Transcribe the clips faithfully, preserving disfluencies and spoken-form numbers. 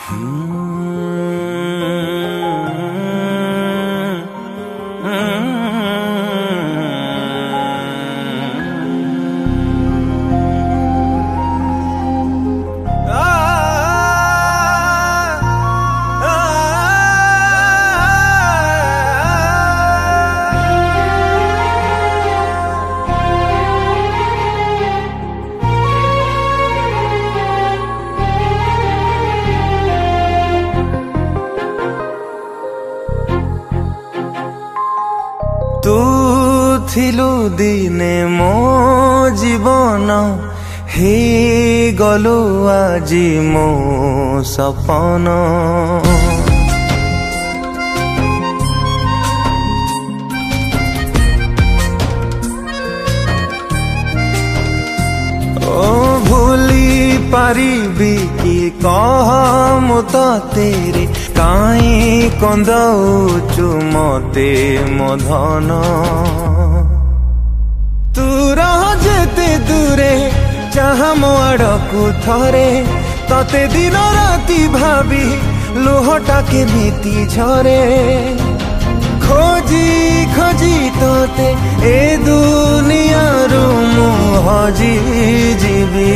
तू थिलु दिने मो जीवन हे गलु आजी मो सपन ओ भूली पारिबी कि कह मु तो तेरे काई कंदौचु मते मो धन तू रह जेते दूरे जहाँ मो आड़कू थरे तते दिन राति भाभी लुहटा केमिति झरे खोजी खोजी तते ए दुनियारू मु हजी जीवी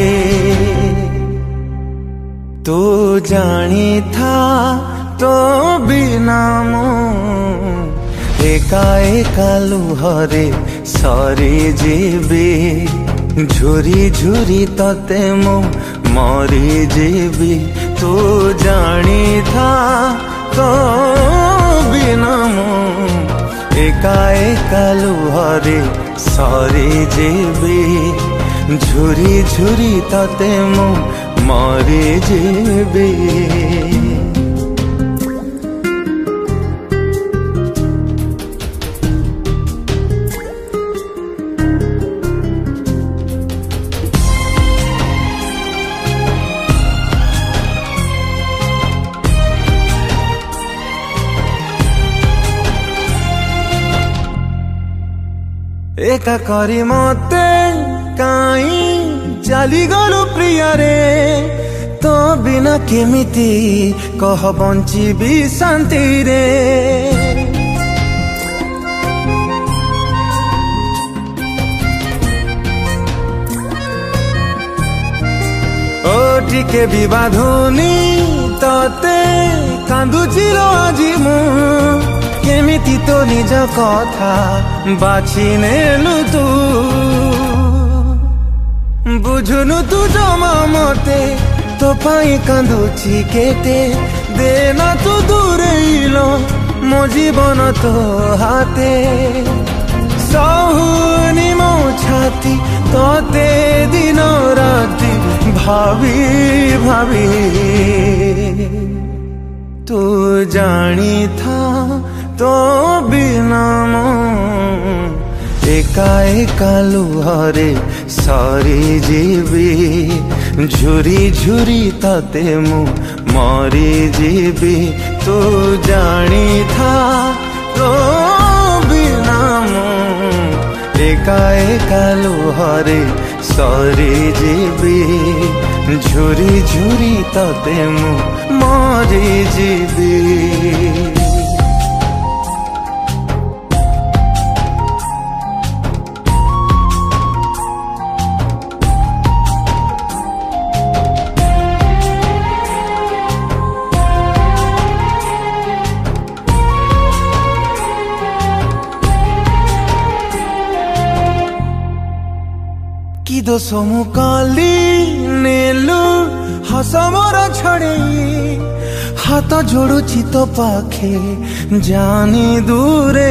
तू जानी था तो बिना मु एका एका लुहरे सरी जीवी झुरी झुरी तते मु मरी जीवी तू जानी था तो बिना मु एका एका लुहरे सरी जीवी झुरी झुरी तते मु मरी जीवी एका करी मते काई चली गलु प्रिय रे तो बिना केमिति कह बंचिबी शांति रे ओ टिके विवाधुनी तते कांदुची लो आजी मु केमिति तो निज कथा बाछि नेलु तू बुझुनु तू जमा मते तो पाई कांदुची केते देना तू दूरेइलो मो जीवन तो हाते सहुनी मो छाती तोते दिन राति भावी भावी तू जानी था तो बिना मो एका एका लुहरे सरी जीवी झुरी झुरी तते मु मरी जीवी तू जानी था तो बिना मो एका एका लुहरे सरी जीवी झुरी झुरी तते मु मरी जीवी कि दोष मु काली नेलु हस मोर छड़े हाथ जोड़ुची तो पाखे जानी दूरे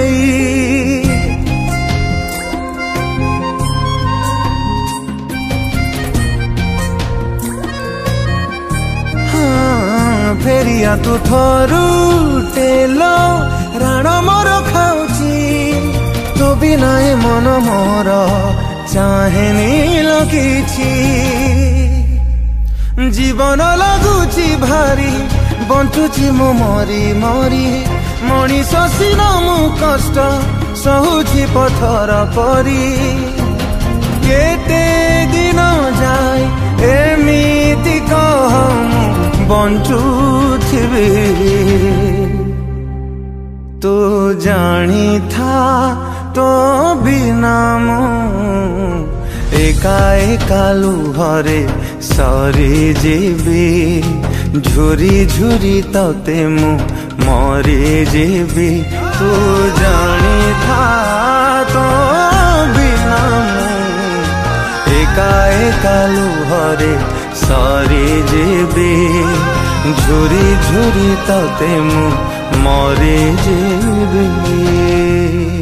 हाँ फेरिया तू थरू टेलो राण मोर खाऊची तो बिना मन मोर चाहे नील किछि जीवन लगुची भारी बंचुची मु मरी मरी मनीष सिना मु कष्ट सहुची पथर परी केते दिन जाए एमिति कह बंचु କରୁଥିବି ତୁ ଜାଣି था तो बिना ମୁଁ एका एका लुहरे सरी जीवी झुरी झुरी तते मु मरी जीवी तू जानी था तो बिना मु एका एका लुहरे सरी जीवी झुरी झुरी तते मु मरी जीवी।